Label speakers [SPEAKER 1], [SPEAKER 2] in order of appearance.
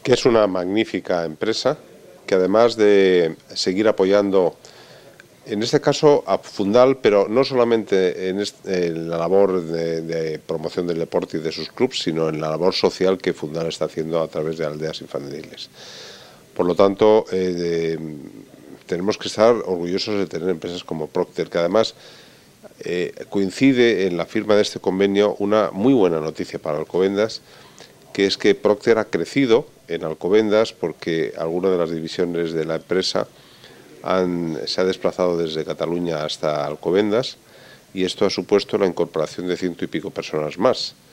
[SPEAKER 1] que es una magnífica empresa, que además de seguir apoyando, en este caso a Fundal, pero no solamente en la labor de promoción del deporte y de sus clubes, sino en la labor social que Fundal está haciendo a través de aldeas infantiles. Por lo tanto, tenemos que estar orgullosos de tener empresas como Procter, que además coincide en la firma de este convenio una muy buena noticia para Alcobendas, que es que Procter ha crecido en Alcobendas porque alguna de las divisiones de la empresa se ha desplazado desde Cataluña hasta Alcobendas, y esto ha supuesto la incorporación de 100 y pico personas más.